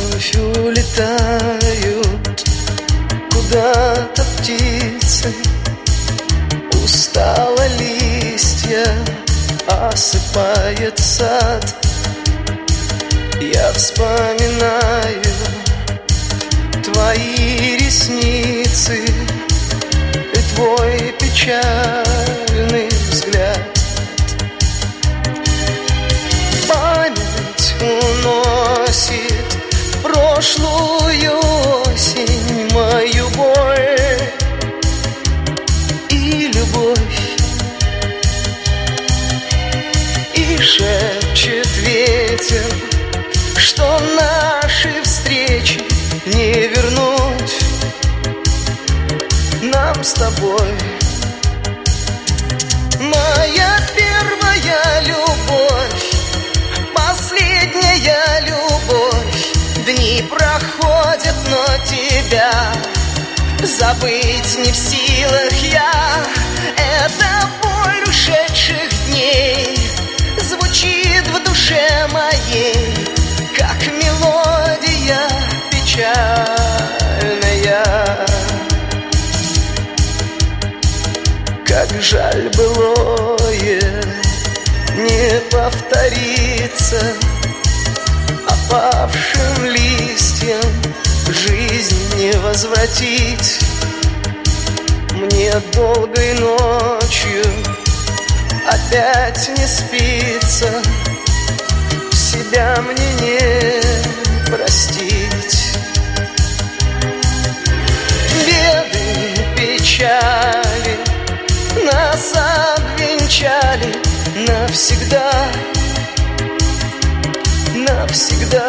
вновь улетают куда-то птицы. Устало листья осыпает сад. Я вспоминаю твои ресницы и твой печальный взгляд. Память уносит в прошлую осень мою боль и любовь, и шепчет ветер, что наши встречи не вернуть нам с тобой. Моя первая любовь, последняя любовь. Дни проходят, но тебя забыть не в силах я. Это боль ушедших дней звучит в душе моей, как мелодия печальная. Как жаль былое не повторится, опавшим листьям жизнь не возвратить. Мне долгой ночью опять не спится, себя мне не простить. Беды, печали нас обвенчали навсегда, навсегда.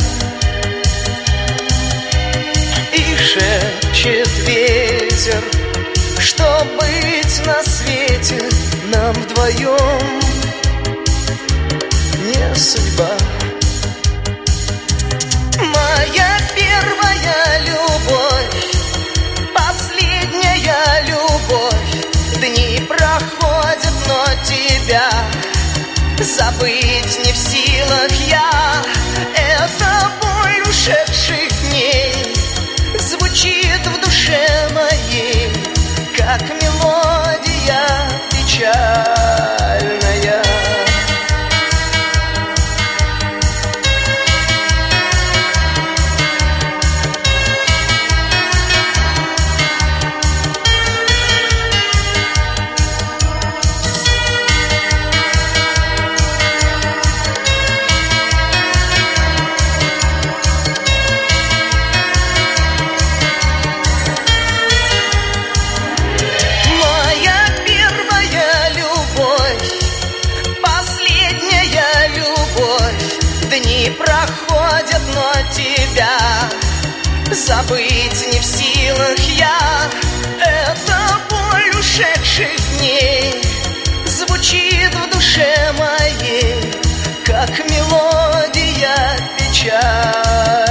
И шепчет ветер, что быть на свете нам вдвоем не судьба. Моя первая любовь, последняя любовь. Дни проходят, но тебя забыть не в силах я. Это боль ушедших дней звучит в душе моей, как мелодия печальная. Дни проходят, но тебя забыть не в силах я. Это боль ушедших дней звучит в душе моей, как мелодия печаль.